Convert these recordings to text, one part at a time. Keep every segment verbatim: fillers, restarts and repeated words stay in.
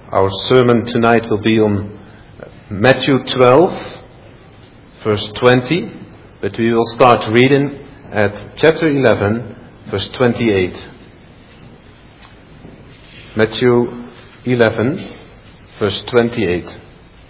Our sermon tonight will be on Matthew twelve, verse twenty, but we will start reading at chapter eleven, verse twenty-eight. Matthew eleven, verse twenty-eight.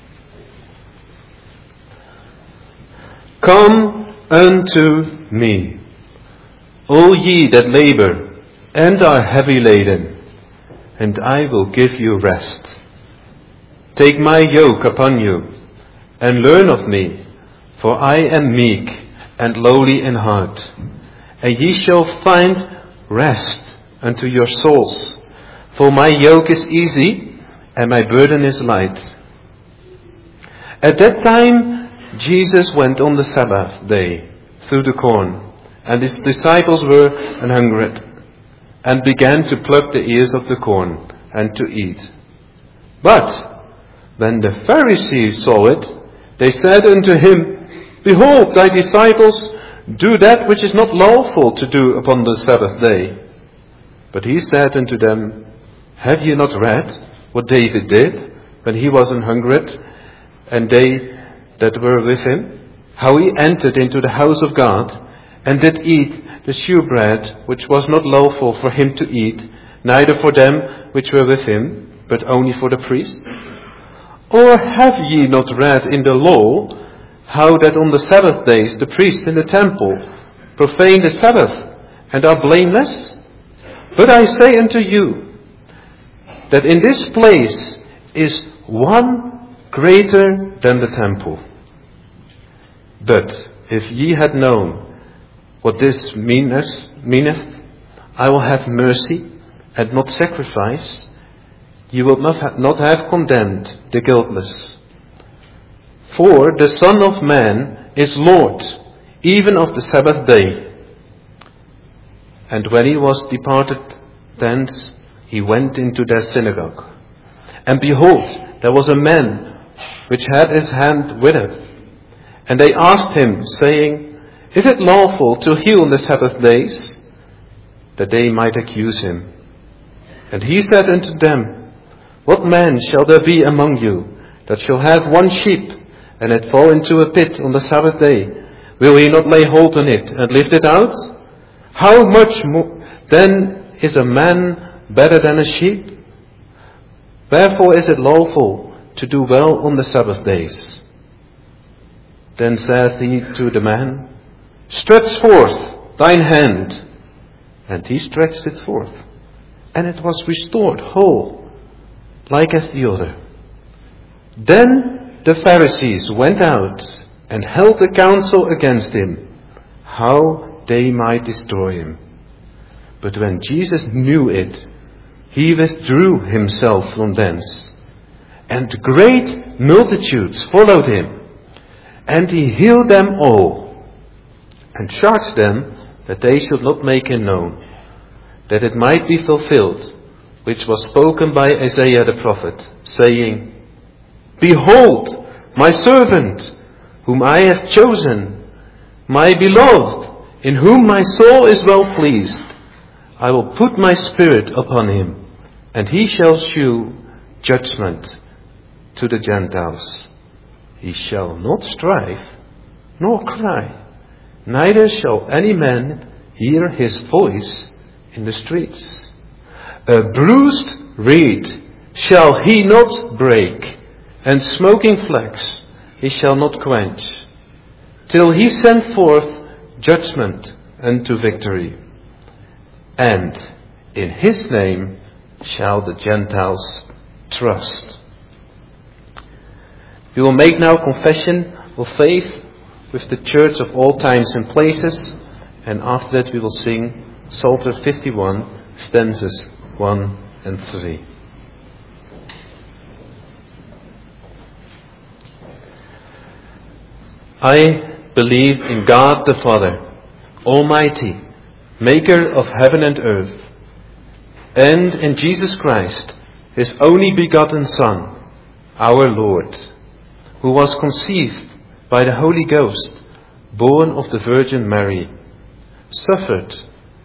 Come unto me, all ye that labor and are heavy laden, and I will give you rest. Take my yoke upon you, and learn of me, for I am meek and lowly in heart, and ye shall find rest unto your souls. For my yoke is easy, and my burden is light. At that time Jesus went on the Sabbath day through the corn, and his disciples were an hungered, and began to pluck the ears of the corn, and to eat. But when the Pharisees saw it, they said unto him, Behold, thy disciples do that which is not lawful to do upon the Sabbath day. But he said unto them, Have ye not read what David did, when he was an hungered, and they that were with him, how he entered into the house of God, and did eat the shewbread, which was not lawful for him to eat, neither for them which were with him, but only for the priests? Or have ye not read in the law, how that on the Sabbath days the priests in the temple profane the Sabbath, and are blameless? But I say unto you, that in this place is one greater than the temple. But if ye had known what this meaneth, meaneth, I will have mercy and not sacrifice, ye will not have, not have condemned the guiltless. For the Son of Man is Lord, even of the Sabbath day. And when he was departed thence, he went into their synagogue. And behold, there was a man which had his hand withered. And they asked him, saying, Is it lawful to heal on the Sabbath days? That they might accuse him. And he said unto them, What man shall there be among you that shall have one sheep, and it fall into a pit on the Sabbath day? Will he not lay hold on it and lift it out? How much more then is a man better than a sheep? Wherefore is it lawful to do well on the Sabbath days? Then saith he to the man, Stretch forth thine hand. And he stretched it forth, and it was restored whole, like as the other. Then the Pharisees went out and held a council against him, how they might destroy him. But when Jesus knew it, he withdrew himself from thence, and great multitudes followed him, and he healed them all, and charged them that they should not make him known, that it might be fulfilled, which was spoken by Isaiah the prophet, saying, Behold, my servant, whom I have chosen, my beloved, in whom my soul is well pleased. I will put my spirit upon him, and he shall shew judgment to the Gentiles. He shall not strive, nor cry, neither shall any man hear his voice in the streets. A bruised reed shall he not break, and smoking flax he shall not quench, till he send forth judgment unto victory. And in his name shall the Gentiles trust. We will make now confession of faith with the church of all times and places, and after that we will sing Psalter fifty-one, stanzas one and three. I believe in God the Father, Almighty, Maker of heaven and earth, and in Jesus Christ, His only begotten Son, our Lord, who was conceived by the Holy Ghost, born of the Virgin Mary, suffered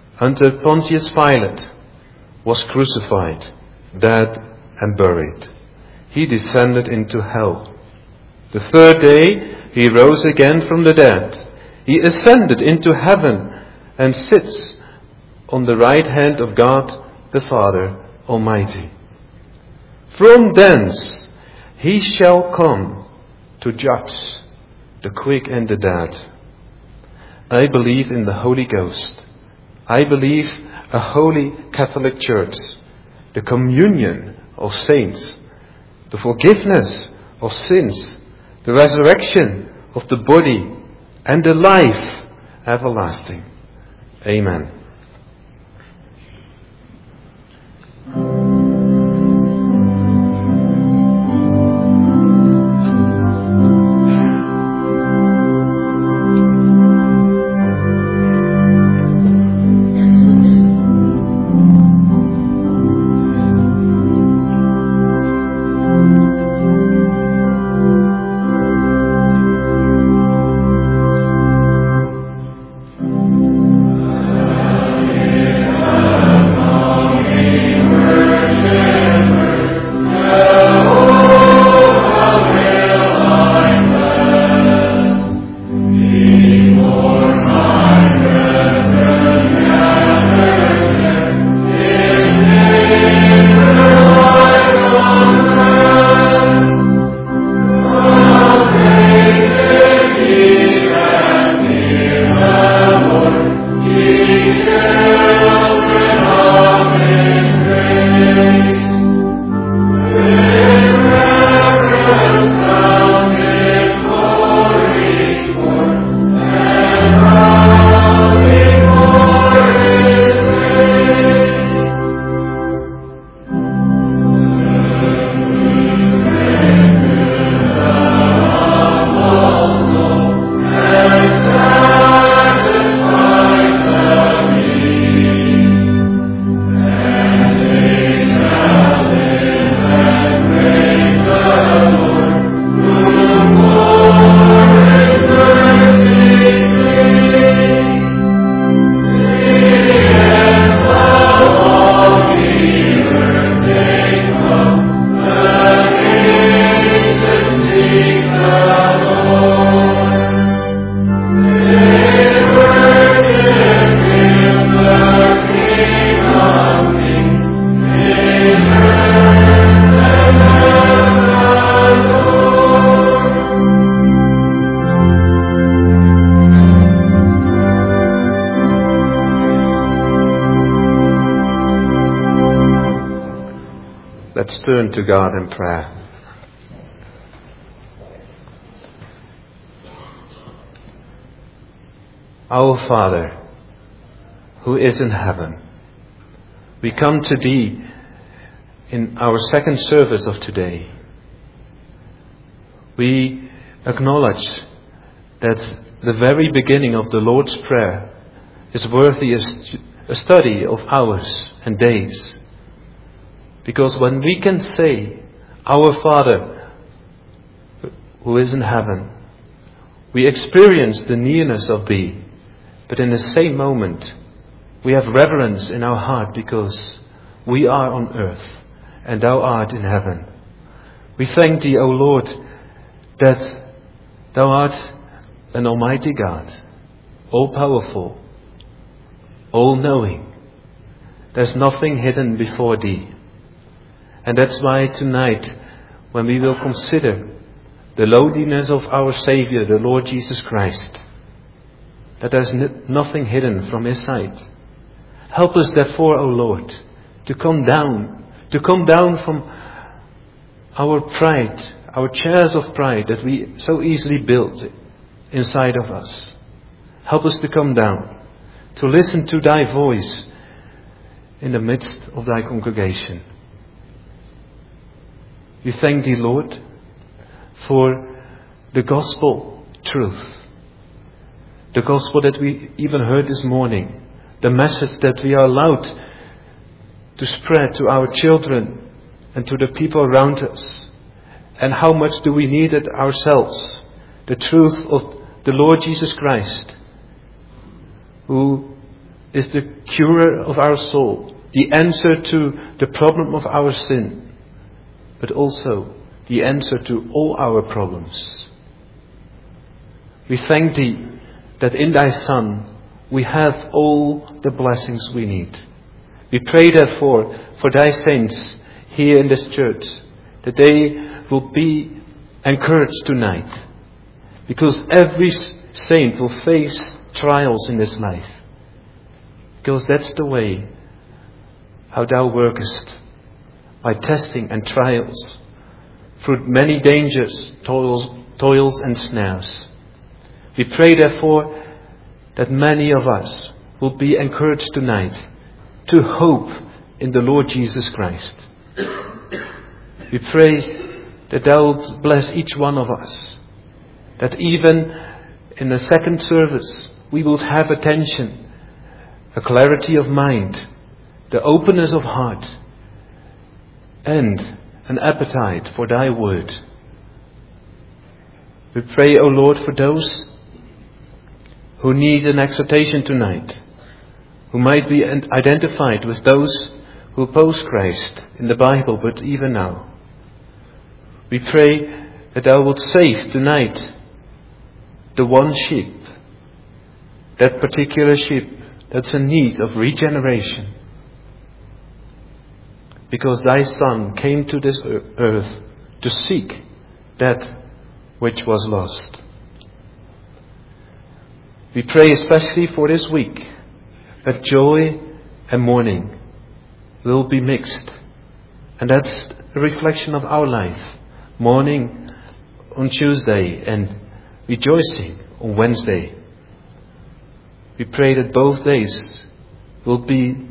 under Pontius Pilate, was crucified, dead and buried. he descended into hell. The third day he rose again from the dead. He ascended into heaven and sits on the right hand of God the Father Almighty. From thence he shall come to judge the quick and the dead. I believe in the Holy Ghost. I believe a holy Catholic Church, the communion of saints, the forgiveness of sins, the resurrection of the body, and the life everlasting. Amen. Let's turn to God in prayer. Our Father, who is in heaven, we come to Thee in our second service of today. We acknowledge that the very beginning of the Lord's Prayer is worthy a study of hours and days. Because when we can say, Our Father, who is in heaven, we experience the nearness of Thee, but in the same moment, we have reverence in our heart because we are on earth and Thou art in heaven. We thank Thee, O Lord, that Thou art an Almighty God, all-powerful, all-knowing. There's nothing hidden before Thee. And that's why tonight, when we will consider the lowliness of our Savior, the Lord Jesus Christ, that there's n- nothing hidden from His sight. Help us therefore, O Lord, to come down, to come down from our pride, our chairs of pride that we so easily build inside of us. Help us to come down, to listen to Thy voice in the midst of Thy congregation. We thank Thee, Lord, for the gospel truth. The gospel that we even heard this morning. The message that we are allowed to spread to our children and to the people around us. And how much do we need it ourselves? The truth of the Lord Jesus Christ, who is the curer of our soul, the answer to the problem of our sin, but also the answer to all our problems. We thank Thee that in Thy Son we have all the blessings we need. We pray therefore for Thy saints here in this church, that they will be encouraged tonight, because every saint will face trials in this life, because that's the way how Thou workest, by testing and trials, through many dangers, toils, toils and snares. We pray therefore that many of us will be encouraged tonight to hope in the Lord Jesus Christ. We pray that Thou wilt bless each one of us, that even in the second service we will have attention, a clarity of mind, the openness of heart, and an appetite for Thy word. We pray, O Lord, for those who need an exhortation tonight, who might be identified with those who oppose Christ in the Bible, but even now. We pray that Thou wilt save tonight the one sheep, that particular sheep that's in need of regeneration, because Thy Son came to this earth to seek that which was lost. We pray especially for this week that joy and mourning will be mixed. And that's a reflection of our life. Mourning on Tuesday and rejoicing on Wednesday. We pray that both days will be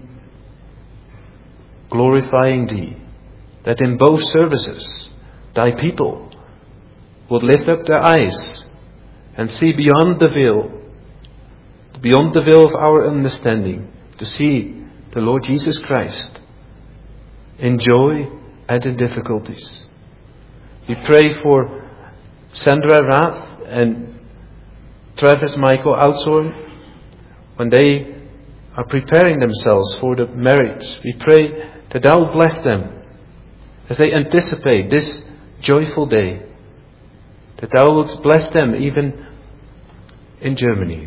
glorifying Thee, that in both services Thy people would lift up their eyes and see beyond the veil, beyond the veil of our understanding, to see the Lord Jesus Christ in joy and in difficulties. We pray for Sandra Rath and Travis Michael Outshorn when they are preparing themselves for the marriage. We pray that Thou will bless them as they anticipate this joyful day, that Thou wilt bless them even in Germany.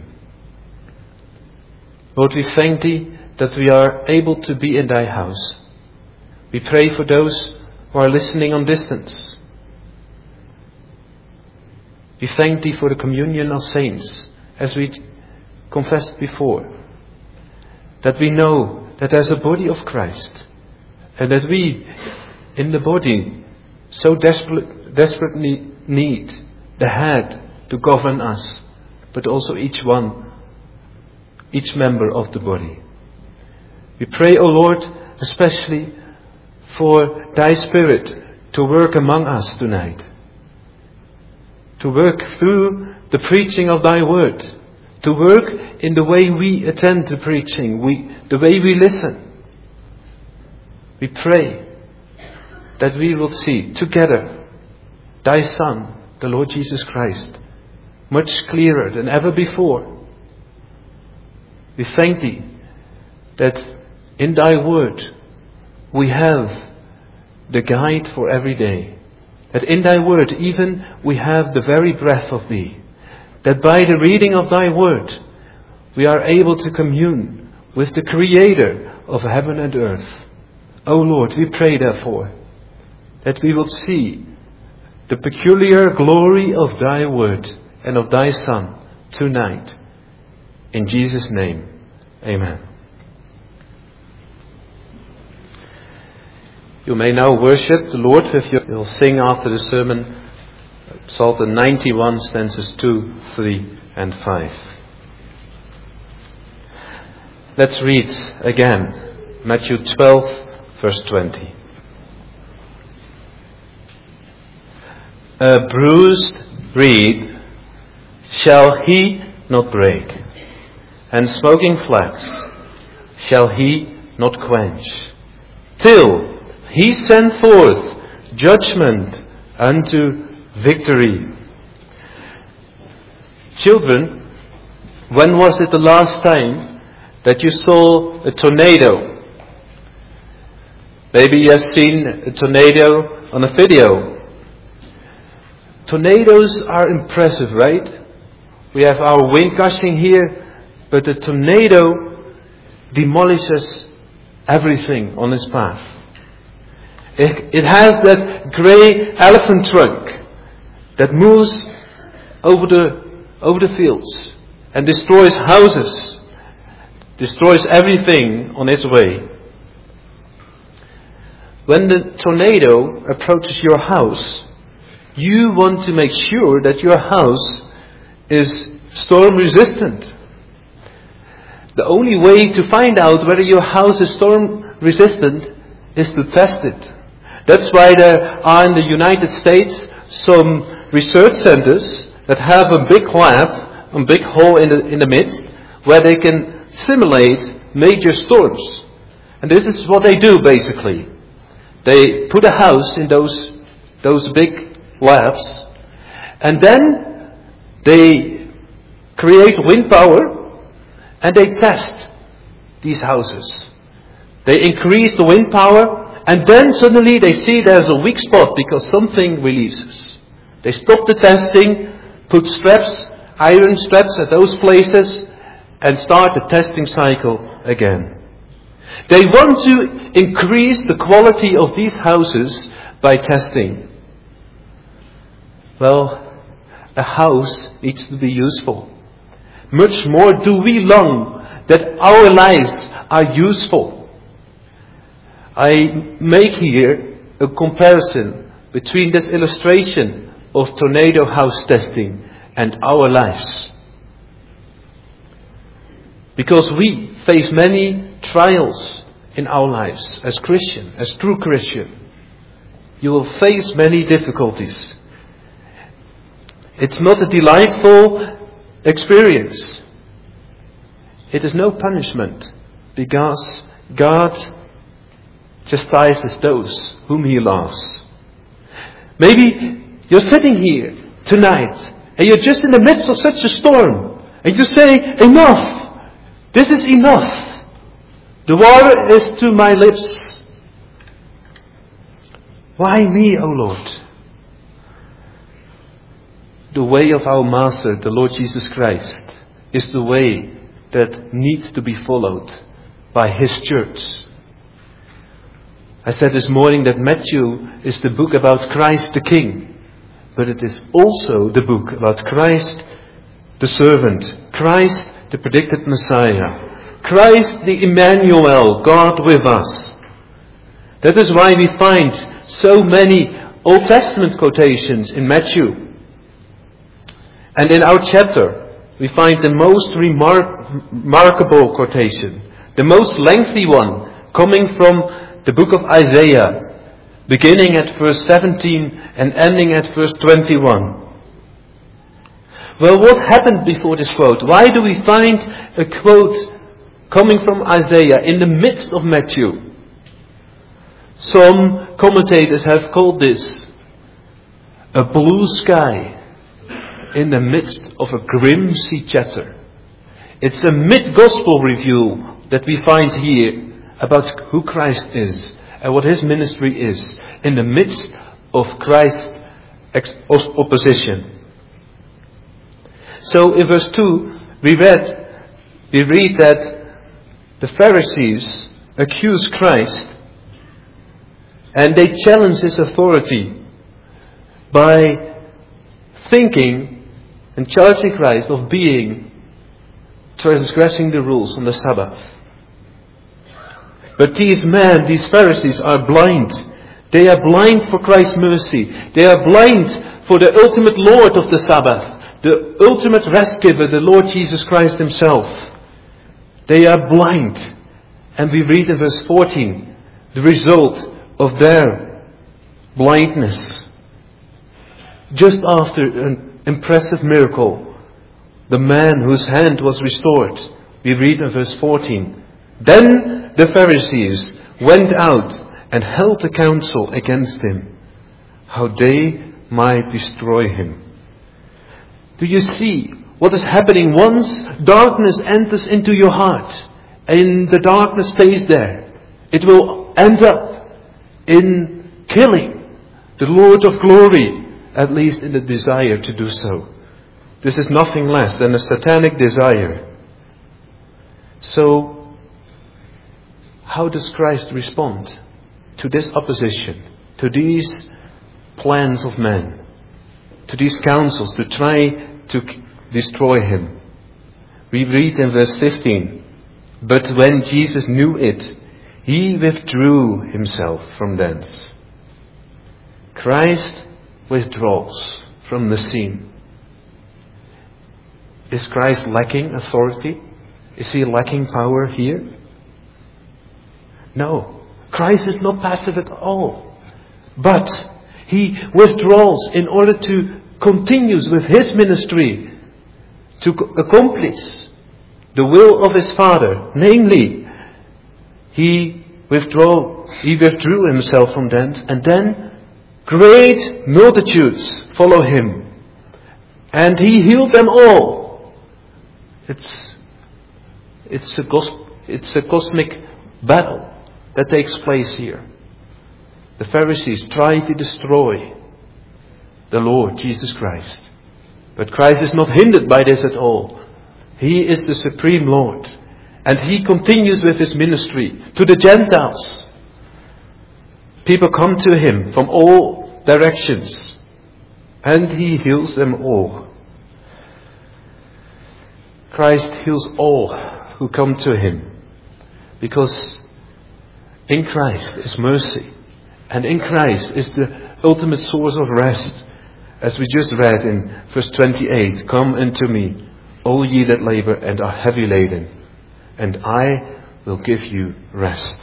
Lord, we thank Thee that we are able to be in Thy house. We pray for those who are listening on distance. We thank Thee for the communion of saints, as we confessed before, that we know that there's a body of Christ, and that we in the body so desperate, desperately need the head to govern us, but also each one, each member of the body. We pray, O Lord, especially for Thy Spirit to work among us tonight, to work through the preaching of Thy word, to work in the way we attend to preaching, we, the way we listen. We pray that we will see together Thy Son, the Lord Jesus Christ, much clearer than ever before. We thank Thee that in Thy word we have the guide for every day. That in Thy word even we have the very breath of Thee. That by the reading of Thy word we are able to commune with the Creator of heaven and earth. O Lord, we pray therefore that we will see the peculiar glory of Thy word and of Thy Son tonight. In Jesus' name, amen. You may now worship the Lord with your... We'll sing after the sermon Psalm ninety-one, stanzas two, three and five. Let's read again Matthew twelve, verse twenty. A bruised reed shall He not break, and smoking flax shall He not quench, till He send forth judgment unto victory. Children, when was it the last time that you saw a tornado? Maybe you have seen a tornado on a video. Tornadoes are impressive, right? We have our wind gushing here, but the tornado demolishes everything on its path. It, it has that grey elephant trunk that moves over the over the fields and destroys houses, destroys everything on its way. When the tornado approaches your house, you want to make sure that your house is storm resistant. The only way to find out whether your house is storm resistant is to test it. That's why there are in the United States some research centers that have a big lab, a big hole in the in the midst, where they can simulate major storms. And this is what they do basically. They put a house in those those big labs, and then they create wind power, and they test these houses. They increase the wind power, and then suddenly they see there's a weak spot because something releases. They stop the testing, put straps, iron straps at those places, and start the testing cycle again. They want to increase the quality of these houses by testing. Well, a house needs to be useful. Much more do we long that our lives are useful. I make here a comparison between this illustration of tornado house testing and our lives. Because we face many trials in our lives as Christian, as true Christian. You will face many difficulties. It's not a delightful experience. It is no punishment, because God chastises those whom He loves. Maybe you're sitting here tonight and you're just in the midst of such a storm, and you say, enough! This is enough! The water is to my lips. Why me, O Lord? The way of our Master, the Lord Jesus Christ, is the way that needs to be followed by His church. I said this morning that Matthew is the book about Christ the King, but it is also the book about Christ the servant, Christ the predicted Messiah, Christ the Emmanuel, God with us. That is why we find so many Old Testament quotations in Matthew. And in our chapter, we find the most remar- remarkable quotation, the most lengthy one, coming from the book of Isaiah, beginning at verse seventeen and ending at verse twenty-one. Well, what happened before this quote? Why do we find a quote coming from Isaiah in the midst of Matthew? Some commentators have called this a blue sky in the midst of a grim sea chatter. It's a mid-gospel review that we find here about who Christ is and what His ministry is in the midst of Christ's ex- opposition. So in verse two, we read, we read that the Pharisees accuse Christ and they challenge His authority by thinking and charging Christ of being transgressing the rules on the Sabbath. But these men, these Pharisees, are blind. They are blind for Christ's mercy. They are blind for the ultimate Lord of the Sabbath, the ultimate rest giver, the Lord Jesus Christ Himself. They are blind. And we read in verse fourteen the result of their blindness. Just after an impressive miracle, the man whose hand was restored, we read in verse fourteen, then the Pharisees went out and held a council against Him, how they might destroy Him. Do you see what is happening once darkness enters into your heart and the darkness stays there? It will end up in killing the Lord of glory at least in the desire to do so. This is nothing less than a satanic desire. So, how does Christ respond to this opposition, to these plans of men, to these counsels to try to destroy him? We read in verse fifteen, "But when Jesus knew it, he withdrew himself from thence." Christ withdraws from the scene. Is Christ lacking authority? Is he lacking power here? No. Christ is not passive at all. But he withdraws in order to continue with his ministry, to accomplish the will of his Father. Namely, he withdraw, he withdrew himself from thence, and then great multitudes follow him. And he healed them all. It's, it's, a, gos- it's a cosmic battle that takes place here. The Pharisees try to destroy the Lord Jesus Christ. But Christ is not hindered by this at all. He is the supreme Lord. And he continues with his ministry to the Gentiles. People come to him from all directions. And he heals them all. Christ heals all who come to him. Because in Christ is mercy. And in Christ is the ultimate source of rest. As we just read in verse twenty-eight, "Come unto me, all ye that labor and are heavy laden, and I will give you rest."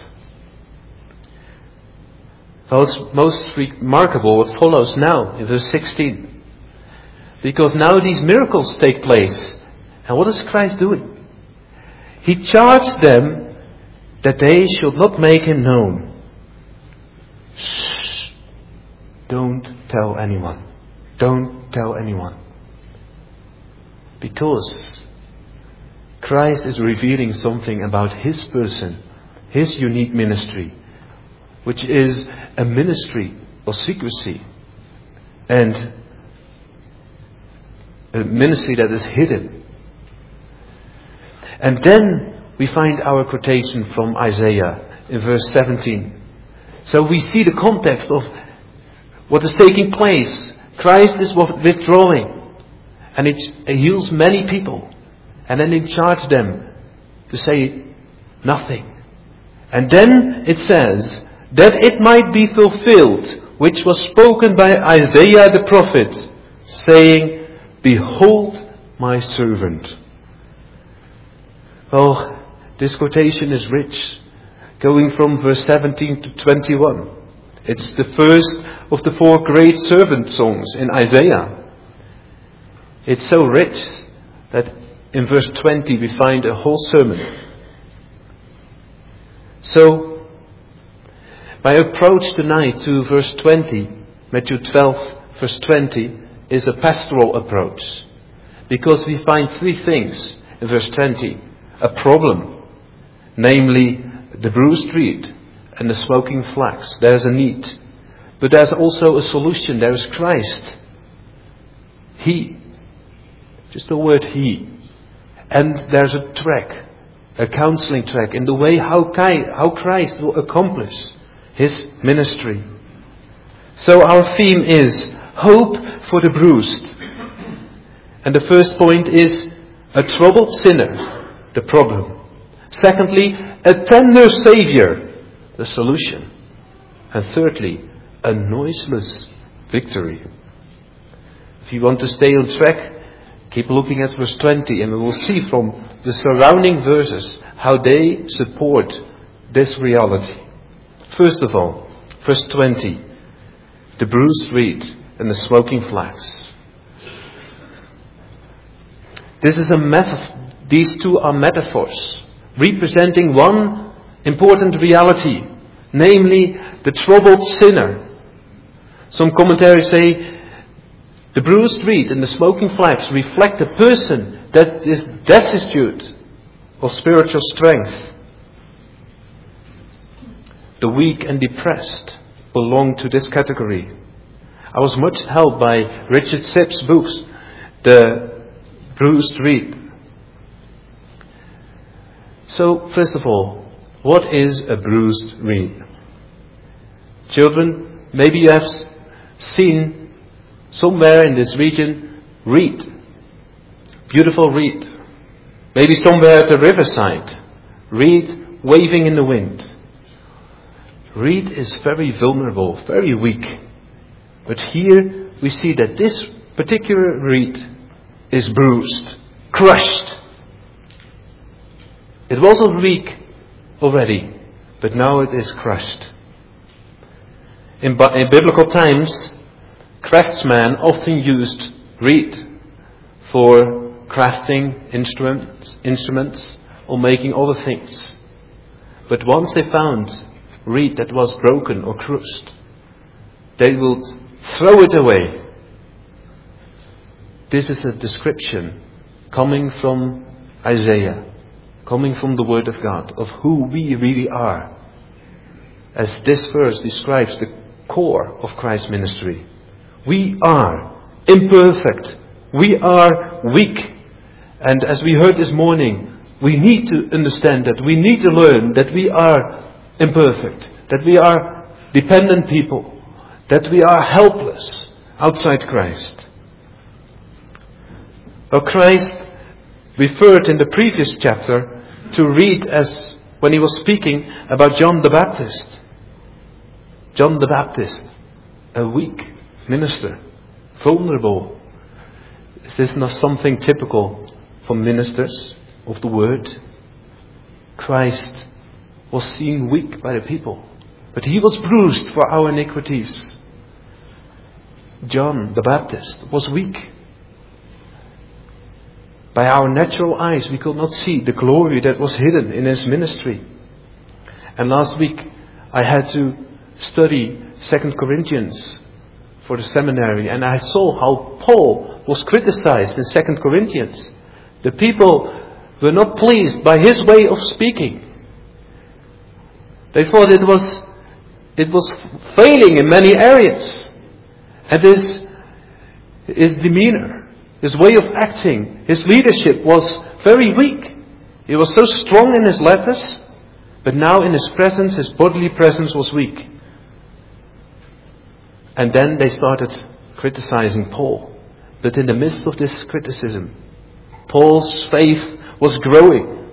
Well, it's most remarkable what follows now in verse sixteen. Because now these miracles take place. And what is Christ doing? He charged them that they should not make him known. Shh. Don't tell anyone. Don't tell anyone. Because Christ is revealing something about his person, his unique ministry, which is a ministry of secrecy and a ministry that is hidden. And then we find our quotation from Isaiah in verse seventeen. So we see the context of what is taking place. Christ is withdrawing, and it heals many people, and then he charged them to say nothing. And then it says, "That it might be fulfilled, which was spoken by Isaiah the prophet, saying, Behold my servant." Well, this quotation is rich, going from verse seventeen to twenty-one. It's the first of the four great servant songs in Isaiah. It's so rich that in verse twenty we find a whole sermon. So, my approach tonight to verse twenty, Matthew twelve, verse twenty, is a pastoral approach. Because we find three things in verse twenty. A problem, namely the bruised reed and the smoking flax. There's a need. But there's also a solution. There is Christ. He. Just the word He. And there's a track, a counseling track in the way how, how Christ will accomplish his ministry. So our theme is hope for the bruised. And the first point is a troubled sinner, the problem. Secondly, a tender Savior, the solution. And thirdly, a noiseless victory. If you want to stay on track, keep looking at verse twenty, and we will see from the surrounding verses how they support this reality. First of all, verse twenty, the bruised reed and the smoking flax. This is a metaphor. These two are metaphors representing one important reality, namely the troubled sinner. Some commentaries say the bruised reed and the smoking flax reflect a person that is destitute of spiritual strength. The weak and depressed belong to this category. I was much helped by Richard Sipp's books, The Bruised Reed. So, first of all, what is a bruised reed? Children, maybe you have seen somewhere in this region reed. Beautiful reed. Maybe somewhere at the riverside. Reed waving in the wind. Reed is very vulnerable, very weak. But here we see that this particular reed is bruised, crushed. It wasn't weak already, but now it is crushed. In, in biblical times, craftsmen often used reed for crafting instruments, instruments or making other things. But once they found reed that was broken or crushed, they would throw it away. This is a description coming from Isaiah, coming from the Word of God, of who we really are. As this verse describes the core of Christ's ministry. We are imperfect. We are weak. And as we heard this morning, we need to understand that. We need to learn that we are imperfect. That we are dependent people. That we are helpless outside Christ. Well, Christ referred in the previous chapter to reed as when he was speaking about John the Baptist. John the Baptist, a weak minister, vulnerable. Is this not something typical for ministers of the word? Christ was seen weak by the people, but he was bruised for our iniquities. John the Baptist was weak. By our natural eyes we could not see the glory that was hidden in his ministry. And last week I had to study Second Corinthians for the seminary, and I saw how Paul was criticized in Second Corinthians. The people were not pleased by his way of speaking. They thought it was it was failing in many areas. And his, his demeanor, his way of acting, his leadership was very weak. He was so strong in his letters, but now in his presence, his bodily presence was weak. And then they started criticizing Paul. But in the midst of this criticism, Paul's faith was growing.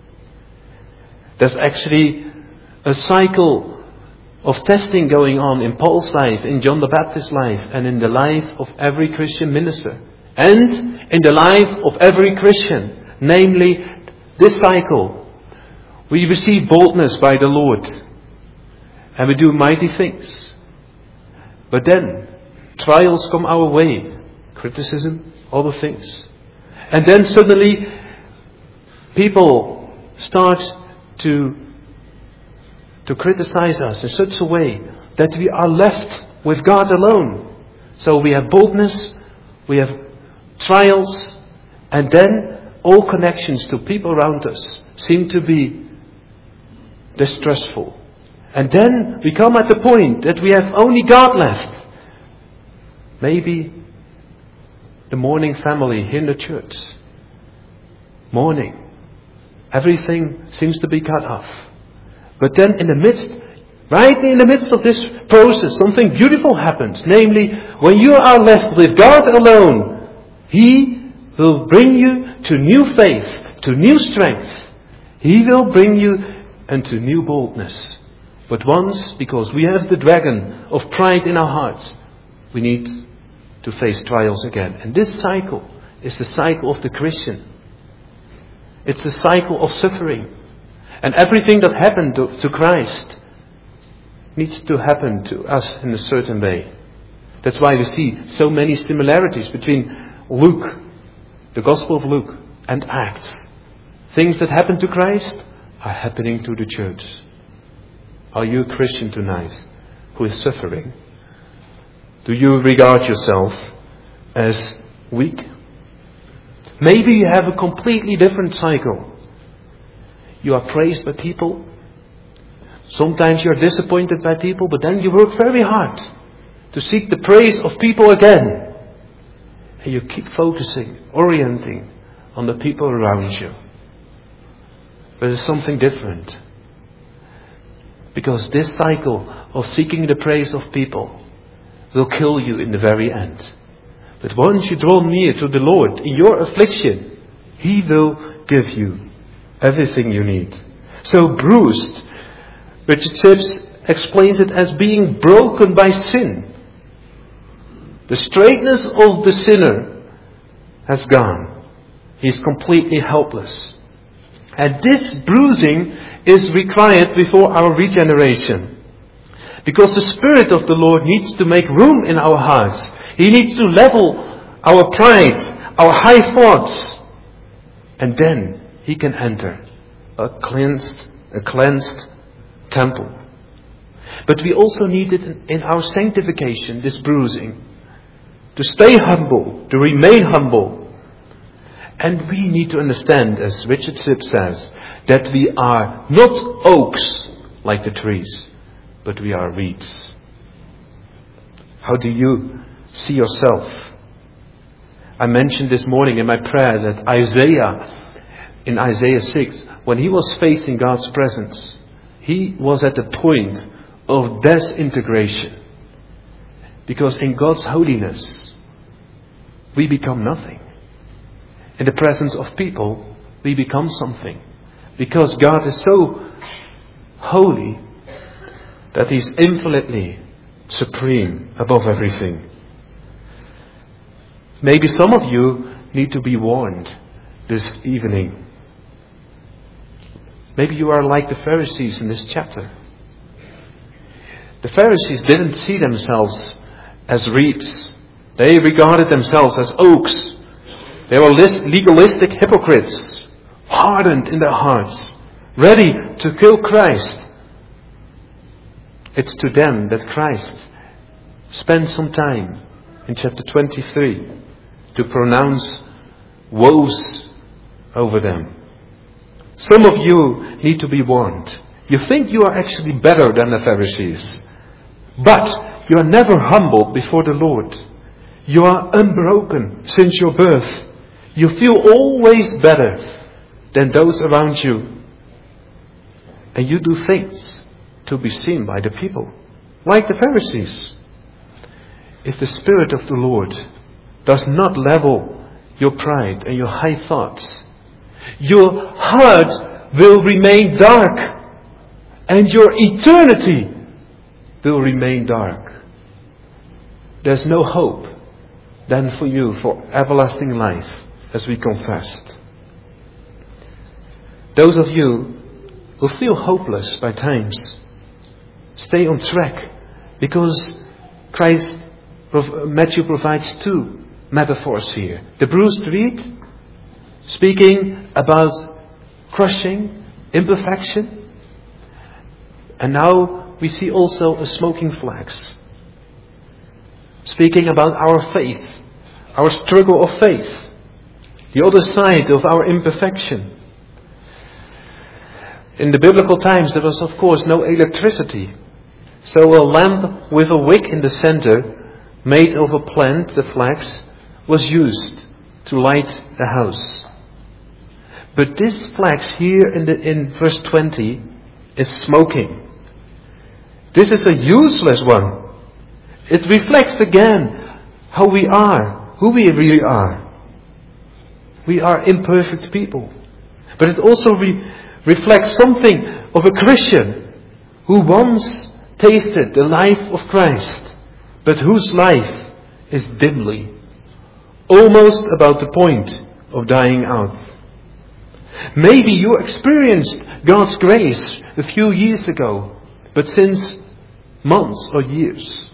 There's actually a cycle of testing going on in Paul's life, in John the Baptist's life, and in the life of every Christian minister. And in the life of every Christian. Namely, this cycle. We receive boldness by the Lord. And we do mighty things. But then, trials come our way. Criticism, other things. And then suddenly, people start to, to criticize us in such a way that we are left with God alone. So we have boldness, we have trials, and then all connections to people around us seem to be distrustful. And then we come at the point that we have only God left. Maybe the mourning family here in the church. Mourning. Everything seems to be cut off. But then in the midst, right in the midst of this process, something beautiful happens. Namely, when you are left with God alone, He will bring you to new faith, to new strength. He will bring you into new boldness. But once, because we have the dragon of pride in our hearts, we need to face trials again. And this cycle is the cycle of the Christian. It's the cycle of suffering. And everything that happened to, to Christ needs to happen to us in a certain way. That's why we see so many similarities between Luke, the Gospel of Luke, and Acts. Things that happened to Christ are happening to the church. Are you a Christian tonight who is suffering? Do you regard yourself as weak? Maybe you have a completely different cycle. You are praised by people. Sometimes you are disappointed by people, but then you work very hard to seek the praise of people again. And you keep focusing, orienting on the people around you. But there's something different. Because this cycle of seeking the praise of people will kill you in the very end. But once you draw near to the Lord in your affliction, He will give you everything you need. So bruised, Richard Sibbes explains it as being broken by sin. The straightness of the sinner has gone. He is completely helpless. And this bruising is required before our regeneration. Because the Spirit of the Lord needs to make room in our hearts. He needs to level our pride, our high thoughts. And then He can enter a cleansed, a cleansed temple. But we also need it in, in our sanctification, this bruising. To stay humble, to remain humble. And we need to understand, as Richard Sibbes says, that we are not oaks like the trees, but we are reeds. How do you see yourself? I mentioned this morning in my prayer that Isaiah, in Isaiah six, when he was facing God's presence, he was at the point of disintegration. Because in God's holiness, we become nothing. In the presence of people, we become something. Because God is so holy that He's infinitely supreme above everything. Maybe some of you need to be warned this evening. Maybe you are like the Pharisees in this chapter. The Pharisees didn't see themselves as reeds. They regarded themselves as oaks. They were legalistic hypocrites, hardened in their hearts, ready to kill Christ. It's to them that Christ spent some time in chapter twenty-three to pronounce woes over them. Some of you need to be warned. You think you are actually better than the Pharisees, but you are never humbled before the Lord. You are unbroken since your birth. You feel always better than those around you. And you do things to be seen by the people, like the Pharisees. If the Spirit of the Lord does not level your pride and your high thoughts, your heart will remain dark, and your eternity will remain dark. There's no hope then for you for everlasting life, as we confessed. Those of you who feel hopeless by times, stay on track, because Christ, Matthew provides two metaphors here. The bruised reed, speaking about crushing, imperfection. And now we see also a smoking flax, speaking about our faith, our struggle of faith, the other side of our imperfection. In the biblical times there was of course no electricity. So a lamp with a wick in the center, made of a plant, the flax, was used to light the house. But this flax here in, the, in verse twenty is smoking. This is a useless one. It reflects again how we are, who we really are. We are imperfect people. But it also re- reflects something of a Christian who once tasted the life of Christ, but whose life is dimly, almost about the point of dying out. Maybe you experienced God's grace a few years ago, but since months or years,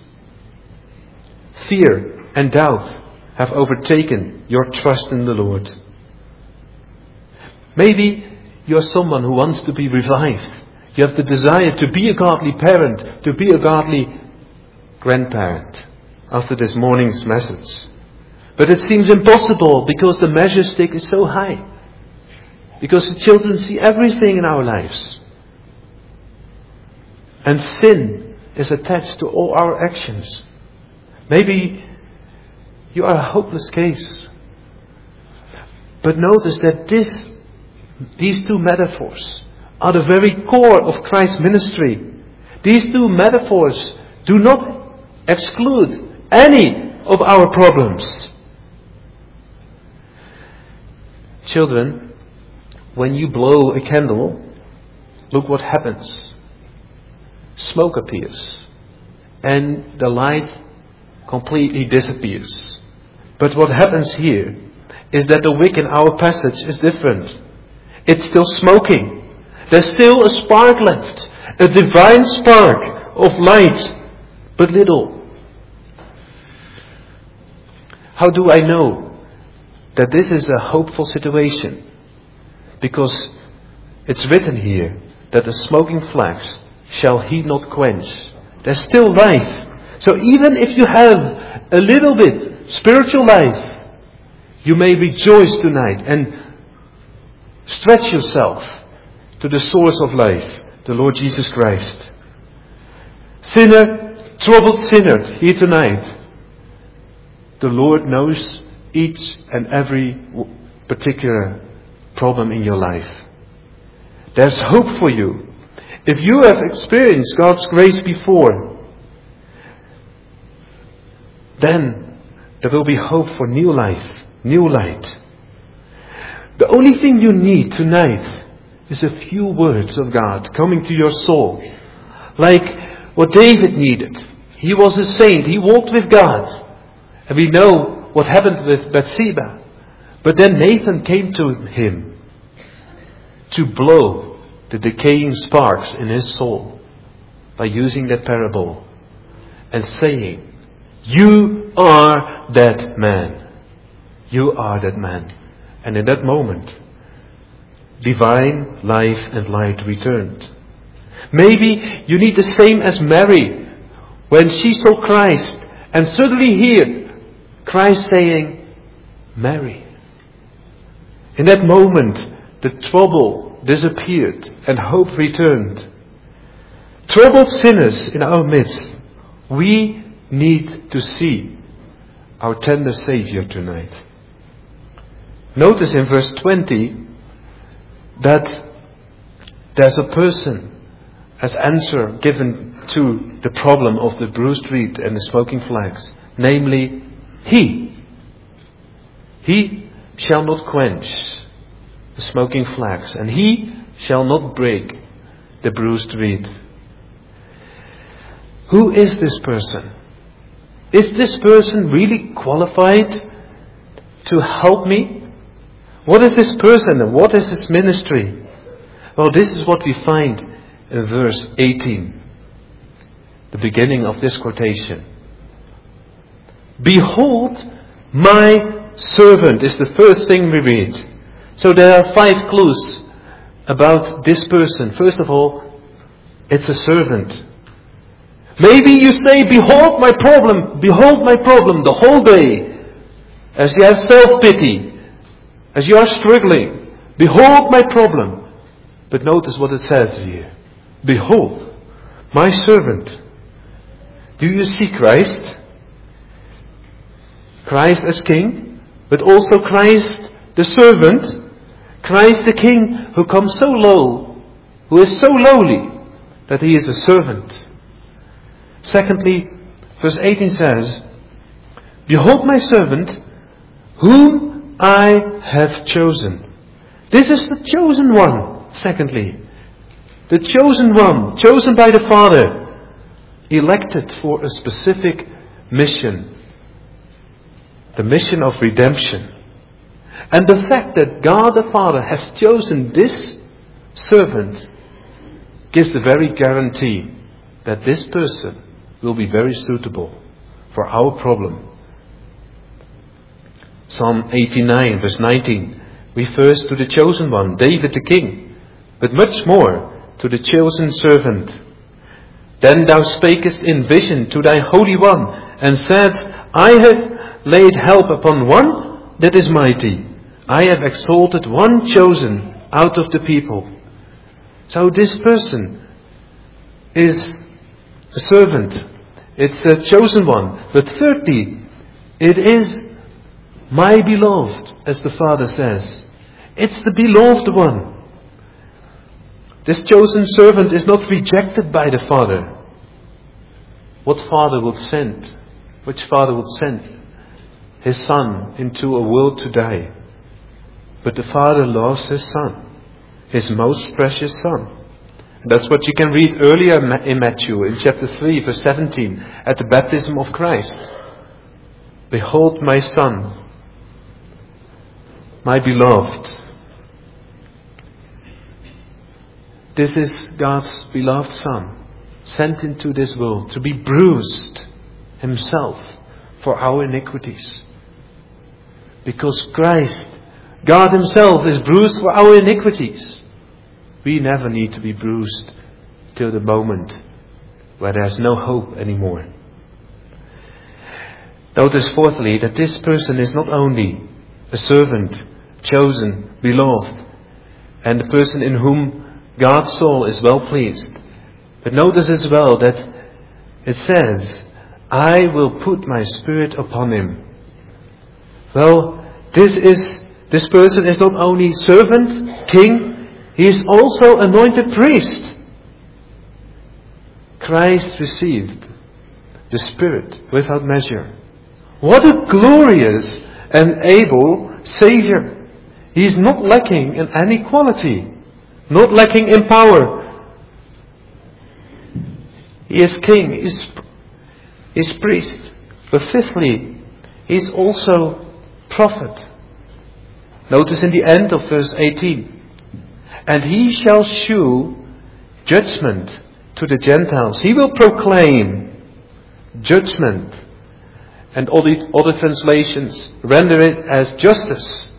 fear and doubt have overtaken your trust in the Lord. Maybe you are someone who wants to be revived. You have the desire to be a godly parent, to be a godly grandparent after this morning's message. But it seems impossible because the measure stick is so high. Because the children see everything in our lives. And sin is attached to all our actions. Maybe you are a hopeless case. But notice that this, these two metaphors are the very core of Christ's ministry. These two metaphors do not exclude any of our problems. Children, when you blow a candle, look what happens. Smoke appears, and the light completely disappears. But what happens here is that the wick in our passage is different. It's still smoking. There's still a spark left, a divine spark of light, but little. How do I know that this is a hopeful situation? Because it's written here that the smoking flax shall he not quench. There's still life. So even if you have a little bit spiritual life, you may rejoice tonight and stretch yourself to the source of life, the Lord Jesus Christ. Sinner, troubled sinner, here tonight, the Lord knows each and every particular problem in your life. There's hope for you. If you have experienced God's grace before, then there will be hope for new life, new light. The only thing you need tonight is a few words of God coming to your soul. Like what David needed. He was a saint. He walked with God. And we know what happened with Bathsheba. But then Nathan came to him to blow the decaying sparks in his soul by using that parable and saying, "You are that man. You are that man." And in that moment, divine life and light returned. Maybe you need the same as Mary when she saw Christ and suddenly hear Christ saying, "Mary." In that moment, the trouble disappeared and hope returned. Troubled sinners in our midst, we need to see our tender Savior tonight. Notice in verse twenty that there's a person as answer given to the problem of the bruised reed and the smoking flax, namely, He. He shall not quench the smoking flax, and He shall not break the bruised reed. Who is this person? Is this person really qualified to help me? What is this person and what is his ministry? Well, this is what we find in verse eighteen, the beginning of this quotation. "Behold, my servant" is the first thing we read. So there are five clues about this person. First of all, it's a servant. Maybe you say, "Behold my problem, behold my problem," the whole day, as you have self-pity, as you are struggling. Behold my problem. But notice what it says here. Behold, my servant. Do you see Christ? Christ as King, but also Christ the servant. Christ the King who comes so low, who is so lowly that He is a servant. Secondly, verse eighteen says, "Behold my servant, whom I have chosen." This is the chosen one. Secondly, the chosen one, chosen by the Father, elected for a specific mission, the mission of redemption. And the fact that God the Father has chosen this servant gives the very guarantee that this person will be very suitable for our problem. Psalm eighty-nine verse nineteen refers to the chosen one, David the king, but much more to the chosen servant. "Then thou spakest in vision to thy Holy One, and said, I have laid help upon one that is mighty. I have exalted one chosen out of the people." So this person is a servant, It's the chosen one. But thirdly, it is my beloved, as the Father says. It's the beloved one. This chosen servant is not rejected by the Father. What father would send? Which father would send his son into a world to die? But the Father loves his Son, his most precious Son. And that's what you can read earlier in Matthew, in chapter three, verse seventeen, at the baptism of Christ. Behold my Son, my beloved. This is God's beloved Son, sent into this world to be bruised himself for our iniquities. Because Christ, God himself, is bruised for our iniquities. We never need to be bruised till the moment where there's no hope anymore. Notice fourthly that this person is not only a servant, chosen, beloved, and a person in whom God's soul is well pleased. But notice as well that it says, I will put my spirit upon him. Well, this is this person is not only servant, king, he is also anointed priest. Christ received the Spirit without measure. What a glorious and able Savior. He is not lacking in any quality, not lacking in power. He is king, he is, he is priest. But fifthly, he is also prophet. Notice in the end of verse eighteen. And he shall shew judgment to the Gentiles. He will proclaim judgment. And all the other translations render it as justice.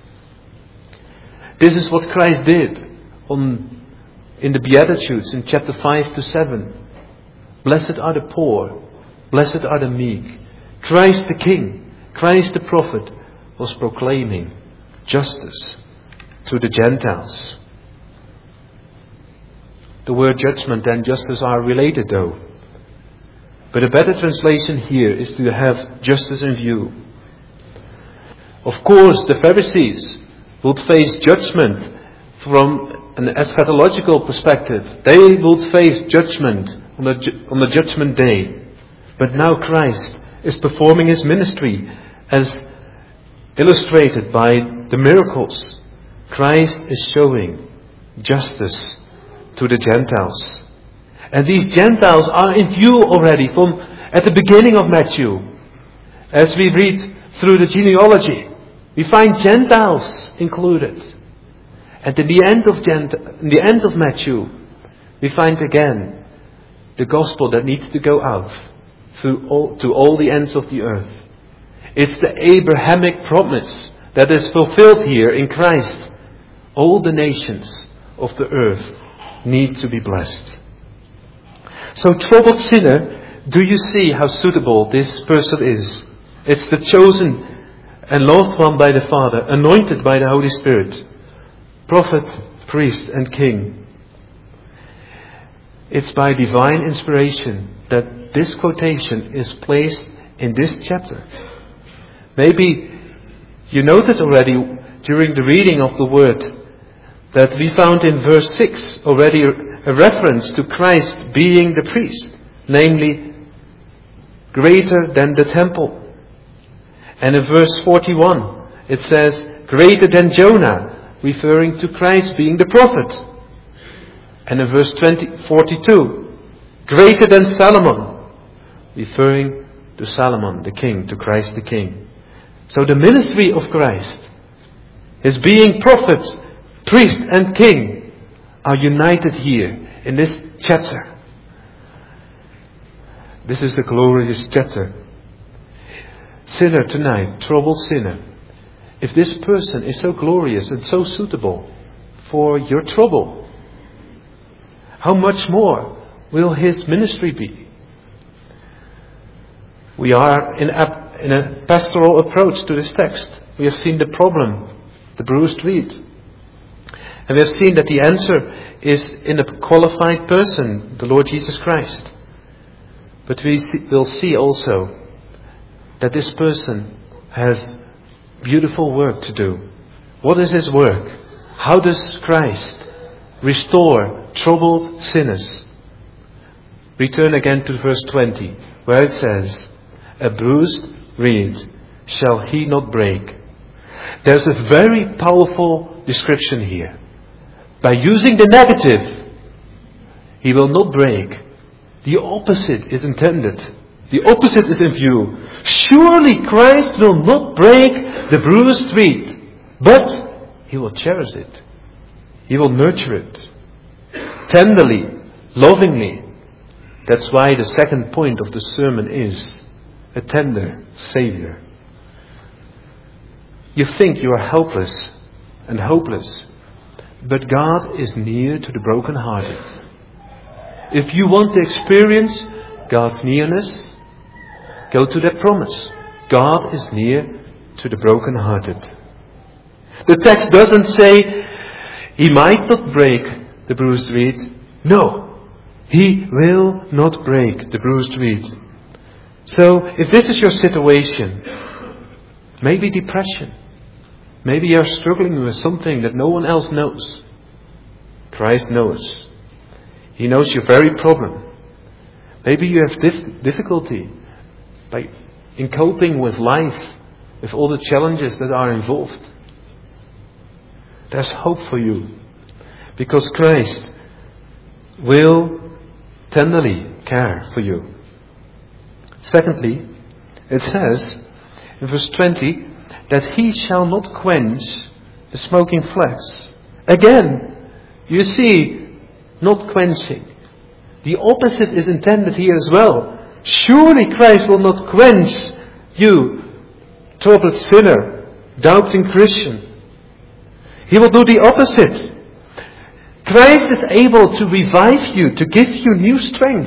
This is what Christ did on, in the Beatitudes in chapter five to seven. Blessed are the poor. Blessed are the meek. Christ the King, Christ the prophet, was proclaiming justice to the Gentiles. The word judgment and justice are related though. But a better translation here is to have justice in view. Of course, the Pharisees would face judgment from an eschatological perspective. They would face judgment on the, ju- on the judgment day. But now Christ is performing his ministry as illustrated by the miracles. Christ is showing justice to the Gentiles. And these Gentiles are in view already from at the beginning of Matthew. As we read through the genealogy, we find Gentiles included. And in the end of Gent- in the end of Matthew, we find again the gospel that needs to go out through all, to all the ends of the earth. It's the Abrahamic promise that is fulfilled here in Christ. All the nations of the earth need to be blessed. So, troubled sinner, do you see how suitable this person is? It's the chosen and loved one by the Father, anointed by the Holy Spirit, prophet, priest and king. It's by divine inspiration that this quotation is placed in this chapter. Maybe you noted already during the reading of the word that we found in verse six already a reference to Christ being the priest, namely greater than the temple. And in verse forty-one it says greater than Jonah, referring to Christ being the prophet. And in verse forty-two, greater than Solomon, referring to Solomon the king, to Christ the king. So the ministry of Christ, his being prophet, priest and king, are united here in this chapter. This is a glorious chapter. Sinner tonight, troubled sinner, if this person is so glorious and so suitable for your trouble, how much more will his ministry be? We are in a, in a pastoral approach to this text. We have seen the problem, the bruised reed. And we have seen that the answer is in a qualified person, the Lord Jesus Christ. But we see, will see also that this person has beautiful work to do. What is his work? How does Christ restore troubled sinners? Return again to verse twenty, where it says, "A bruised reed shall he not break." There's a very powerful description here. By using the negative, he will not break. The opposite is intended. The opposite is in view. Surely Christ will not break the bruised reed, but he will cherish it. He will nurture it. Tenderly, lovingly. That's why the second point of the sermon is a tender Savior. You think you are helpless and hopeless, but God is near to the brokenhearted. If you want to experience God's nearness, go to that promise. God is near to the brokenhearted. The text doesn't say he might not break the bruised reed. No, he will not break the bruised reed. So, if this is your situation, maybe depression, maybe you're struggling with something that no one else knows. Christ knows. He knows your very problem. Maybe you have dif- difficulty by, in coping with life, with all the challenges that are involved. There's hope for you, because Christ will tenderly care for you. Secondly, it says in verse twenty that he shall not quench the smoking flax. Again, you see, not quenching. The opposite is intended here as well. Surely Christ will not quench you, troubled sinner, doubting Christian. He will do the opposite. Christ is able to revive you, to give you new strength.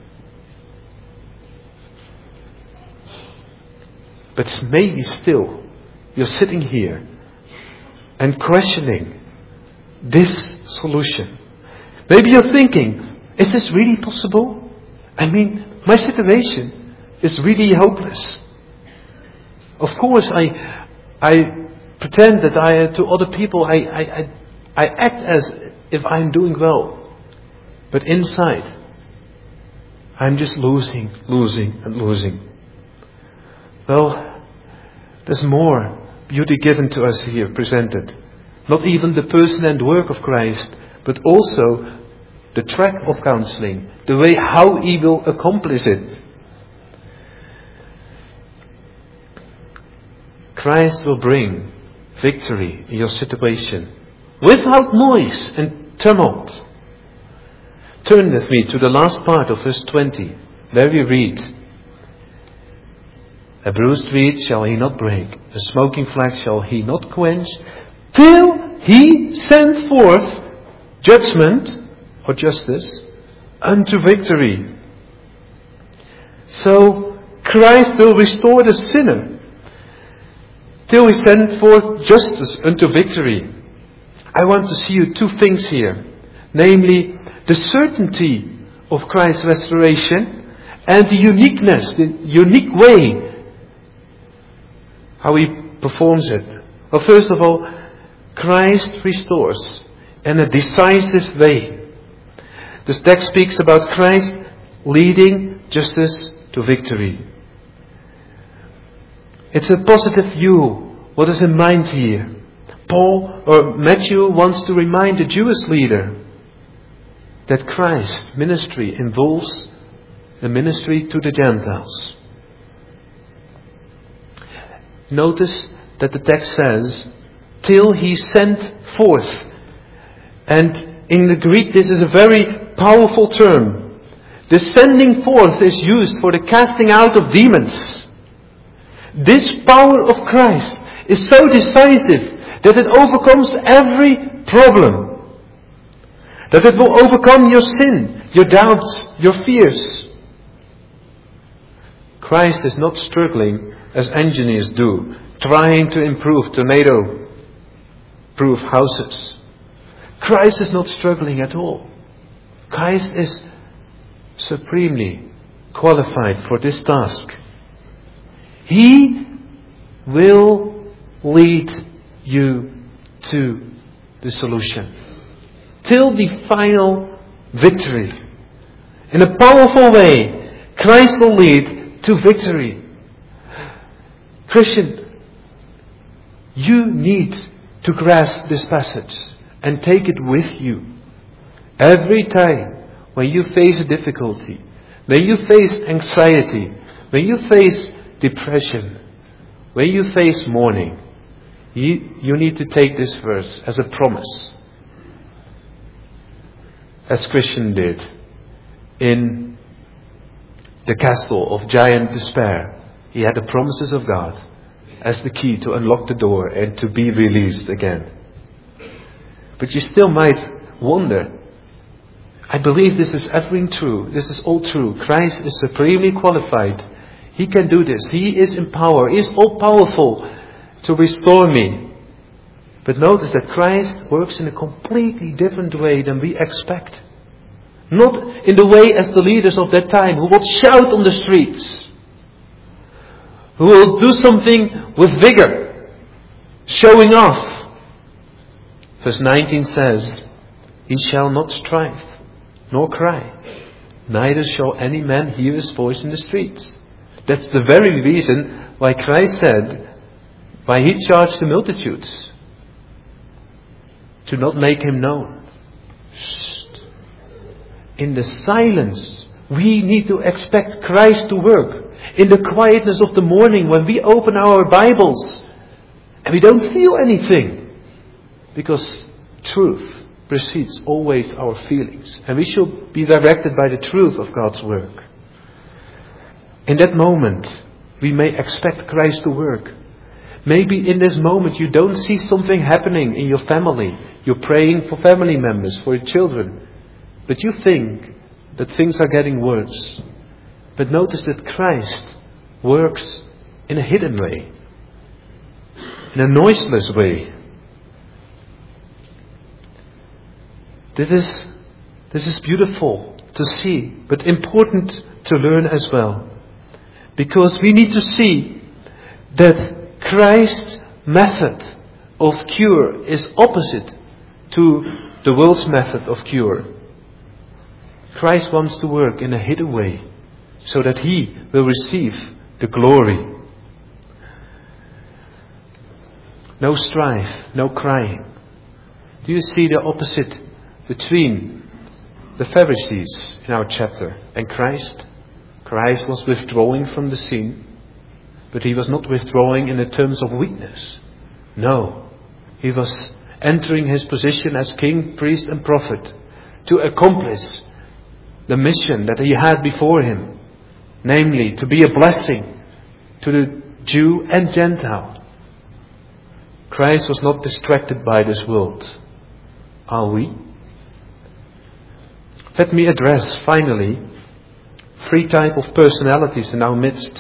But maybe still you're sitting here and questioning this solution. Maybe you're thinking, is this really possible? I mean, my situation is really hopeless. Of course, I I pretend that I to other people I, I, I, I act as if I'm doing well. But inside, I'm just losing, losing and losing. Well, there's more beauty given to us here presented. Not even the person and work of Christ, but also the track of counseling, the way how he will accomplish it. Christ will bring victory in your situation without noise and tumult. Turn with me to the last part of verse twenty, where we read, "A bruised reed shall he not break, a smoking flax shall he not quench, till he send forth judgment," or justice, "unto victory." So Christ will restore the sinner till he send forth justice unto victory. I want to see you two things here. Namely, the certainty of Christ's restoration and the uniqueness, the unique way how he performs it. Well, first of all, Christ restores in a decisive way. This text speaks about Christ leading justice to victory. It's a positive view. What is in mind here? Paul or Matthew wants to remind the Jewish leader that Christ's ministry involves the ministry to the Gentiles. Notice that the text says, till he sent forth. And in the Greek this is a very powerful term. The sending forth is used for the casting out of demons. This power of Christ is so decisive that it overcomes every problem. That it will overcome your sin, your doubts, your fears. Christ is not struggling as engineers do, trying to improve tornado-proof houses. Christ is not struggling at all. Christ is supremely qualified for this task. He will lead you to the solution. Till the final victory. In a powerful way, Christ will lead to victory. Christian, you need to grasp this passage and take it with you. Every time when you face a difficulty, when you face anxiety, when you face depression, when you face mourning, you, you need to take this verse as a promise. As Christian did in the castle of giant despair. He had the promises of God as the key to unlock the door and to be released again. But you still might wonder, I believe this is everything true. This is all true. Christ is supremely qualified. He can do this. He is in power. He is all powerful to restore me. But notice that Christ works in a completely different way than we expect. Not in the way as the leaders of that time who will shout on the streets. Who will do something with vigor. Showing off. Verse nineteen says, He shall not strive, nor cry. Neither shall any man hear his voice in the streets. That's the very reason why Christ said, why He charged the multitudes. To not make Him known. In the silence, we need to expect Christ to work. In the quietness of the morning, when we open our Bibles and we don't feel anything. Because truth precedes always our feelings. And we should be directed by the truth of God's work. In that moment, we may expect Christ to work. Maybe in this moment you don't see something happening in your family. You're praying for family members, for your children. But you think that things are getting worse. But notice that Christ works in a hidden way. In a noiseless way. This is, this is beautiful to see, but important to learn as well. Because we need to see that Christ's method of cure is opposite to the world's method of cure. Christ wants to work in a hidden way so that He will receive the glory. No strife, no crying. Do you see the opposite between the Pharisees in our chapter and Christ? Christ was withdrawing from the scene, but He was not withdrawing in the terms of weakness. No, He was entering His position as king, priest and prophet to accomplish the mission that He had before Him. Namely, to be a blessing to the Jew and Gentile. Christ was not distracted by this world. Are we? Let me address, finally, three types of personalities in our midst.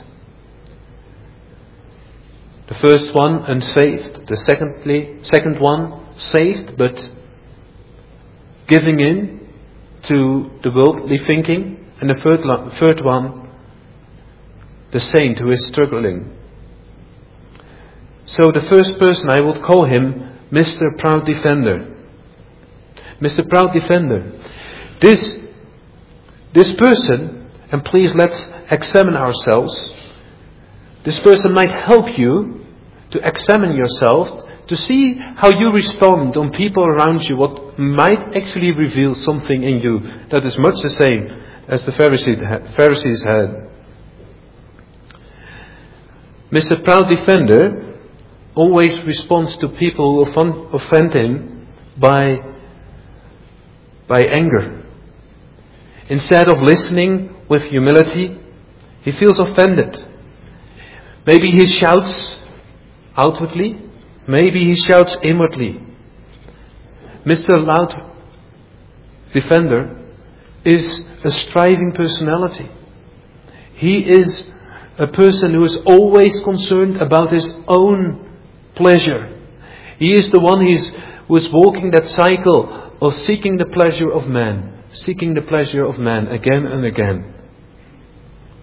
The first one, unsaved. The secondly, second one, saved, but giving in to the worldly thinking. And the third, third one, the saint who is struggling. So the first person, I would call him Mister Proud Defender. Mister Proud Defender. This, this person, and please let's examine ourselves. This person might help you to examine yourself, to see how you respond on people around you, what might actually reveal something in you that is much the same as the Pharisees had. Mister Proud Defender always responds to people who offend him by, by anger. Instead of listening with humility, he feels offended. Maybe he shouts outwardly, maybe he shouts inwardly. Mister Loud Defender is a striving personality. He is a person who is always concerned about his own pleasure. He is the one who is walking that cycle of seeking the pleasure of man, seeking the pleasure of man again and again.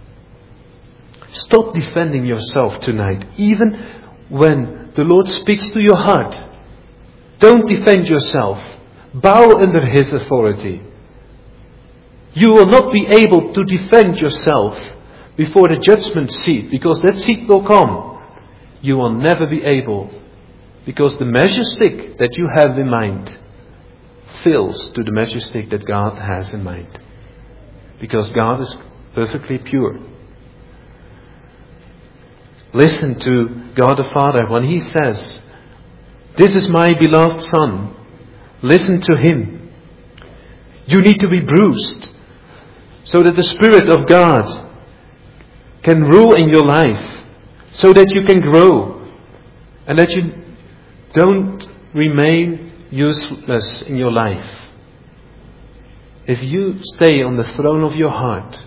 Stop defending yourself tonight. Even when the Lord speaks to your heart, don't defend yourself. Bow under His authority. You will not be able to defend yourself before the judgment seat, because that seat will come. You will never be able, because the measure stick that you have in mind fills to the measure stick that God has in mind. Because God is perfectly pure. Listen to God the Father when He says, "This is my beloved Son." Listen to Him. You need to be bruised so that the Spirit of God can rule in your life, so that you can grow and that you don't remain useless in your life. If you stay on the throne of your heart,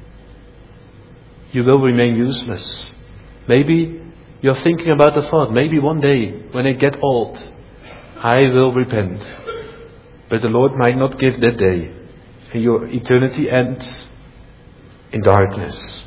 you will remain useless. Maybe you're thinking about the thought, maybe one day when I get old, I will repent. But the Lord might not give that day, and your eternity ends in darkness.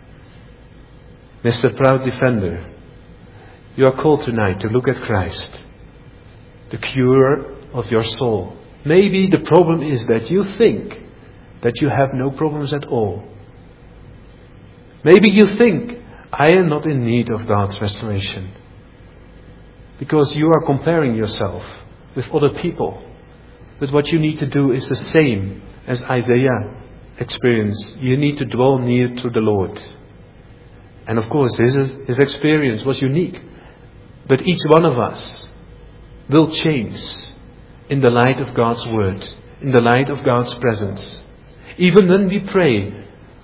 Mister Proud Defender, you are called tonight to look at Christ, the curer of your soul. Maybe the problem is that you think that you have no problems at all. Maybe you think, I am not in need of God's restoration. Because you are comparing yourself with other people. But what you need to do is the same as Isaiah experienced. You need to dwell near to the Lord. And of course, his, his experience was unique. But each one of us will change in the light of God's Word, in the light of God's presence. Even when we pray,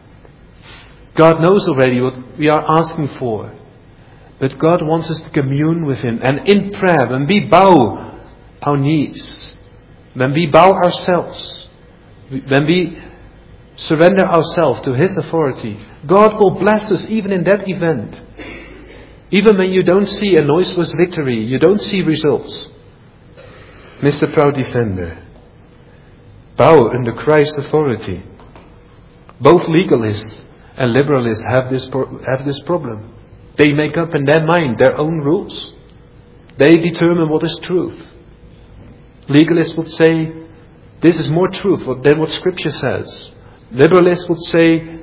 God knows already what we are asking for. But God wants us to commune with Him. And in prayer, when we bow our knees, when we bow ourselves, when we surrender ourselves to His authority, God will bless us even in that event. Even when you don't see a noiseless victory, you don't see results. Mister Proud Defender, bow under Christ's authority. Both legalists and liberalists have this pro- have this problem. They make up in their mind their own rules. They determine what is truth. Legalists would say, this is more truth than what Scripture says. Liberalists would say,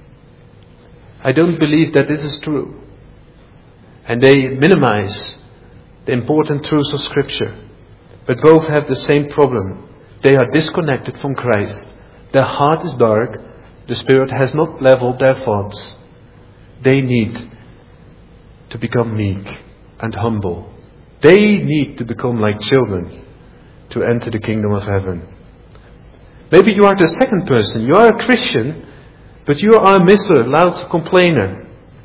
I don't believe that this is true. And they minimize the important truths of Scripture. But both have the same problem. They are disconnected from Christ. Their heart is dark. The Spirit has not leveled their thoughts. They need to become meek and humble. They need to become like children to enter the kingdom of heaven. Maybe you are the second person. You are a Christian, but you are a Mister Loud Complainer.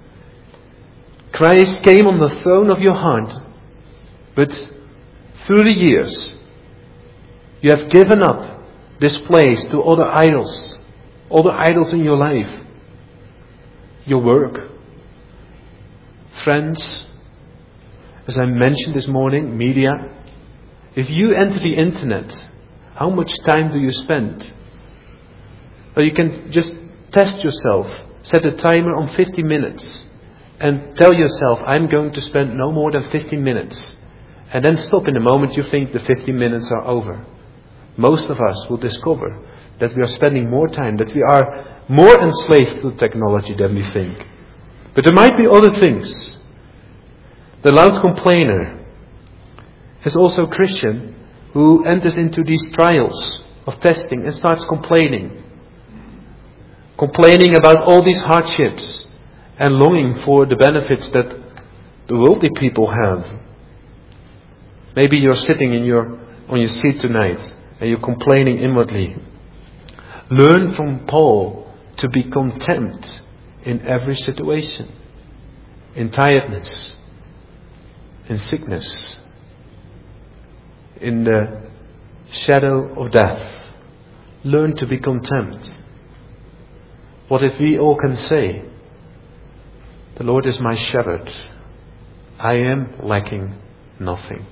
Christ came on the throne of your heart, but through the years, you have given up this place to other idols, other idols in your life, your work, friends, as I mentioned this morning, media. If you enter the internet, how much time do you spend? Well, you can just test yourself, set a timer on fifty minutes, and tell yourself, I'm going to spend no more than fifteen minutes. And then stop in the moment you think the fifteen minutes are over. Most of us will discover that we are spending more time, that we are more enslaved to technology than we think. But there might be other things. The loud complainer is also a Christian who enters into these trials of testing and starts complaining. Complaining about all these hardships and longing for the benefits that the worldly people have. Maybe you're sitting in your on your seat tonight and you're complaining inwardly. Learn from Paul to be content in every situation. In tiredness, in sickness, in the shadow of death. Learn to be content. What if we all can say, the Lord is my shepherd. I am lacking nothing.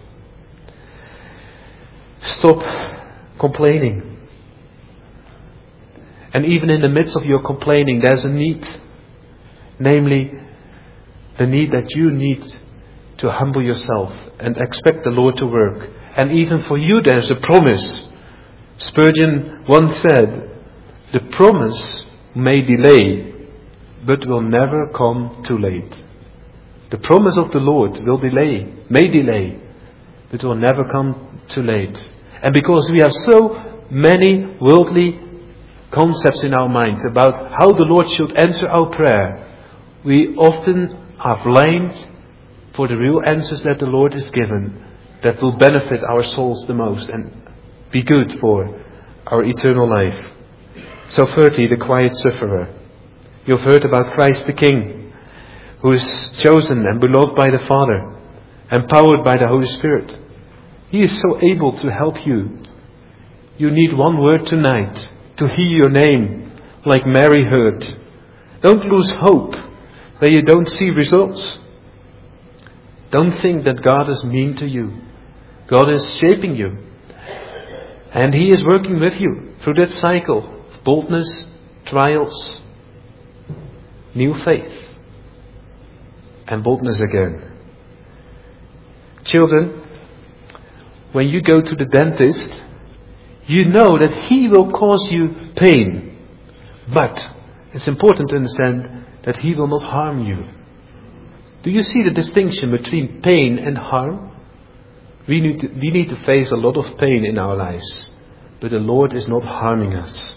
Stop complaining. And even in the midst of your complaining, there's a need. Namely, the need that you need to humble yourself and expect the Lord to work. And even for you there's a promise. Spurgeon once said, the promise may delay, but will never come too late. The promise of the Lord will delay, may delay, but will never come too late. And because we have so many worldly concepts in our minds about how the Lord should answer our prayer, we often are blind for the real answers that the Lord has given that will benefit our souls the most and be good for our eternal life. So thirdly, the quiet sufferer. You've heard about Christ the King, who is chosen and beloved by the Father, empowered by the Holy Spirit. He is so able to help you. You need one word tonight to hear your name like Mary heard. Don't lose hope where you don't see results. Don't think that God is mean to you. God is shaping you. And He is working with you through that cycle of boldness, trials, new faith, and boldness again. Children, when you go to the dentist, you know that he will cause you pain. But it's important to understand that he will not harm you. Do you see the distinction between pain and harm? We need to, we need to face a lot of pain in our lives, but the Lord is not harming us.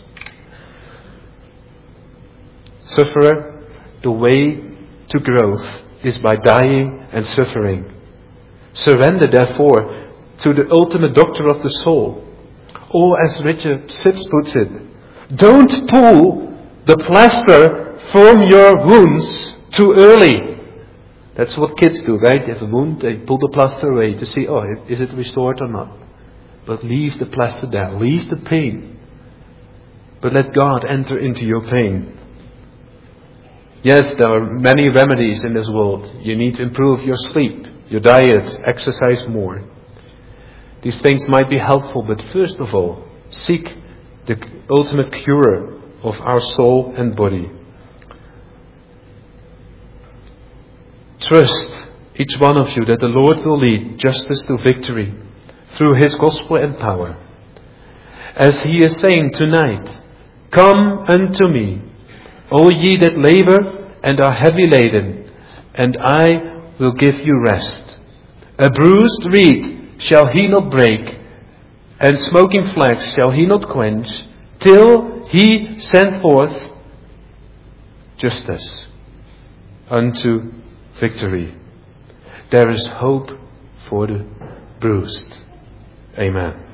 Sufferer, the way to growth is by dying and suffering. Surrender, therefore, to the ultimate doctor of the soul. Or as Richard Sips puts it, don't pull the plaster from your wounds too early. That's what kids do, right? They have a wound, they pull the plaster away to see, oh, is it restored or not? But leave the plaster there, leave the pain. But let God enter into your pain. Yes, there are many remedies in this world. You need to improve your sleep, your diet, exercise more. These things might be helpful, but first of all, seek the ultimate cure of our soul and body. Trust, each one of you, that the Lord will lead justice to victory through His gospel and power. As He is saying tonight, come unto me, all ye that labor and are heavy laden, and I will give you rest. A bruised reed shall He not break, and smoking flax shall He not quench, till He send forth justice unto victory. There is hope for the bruised. Amen.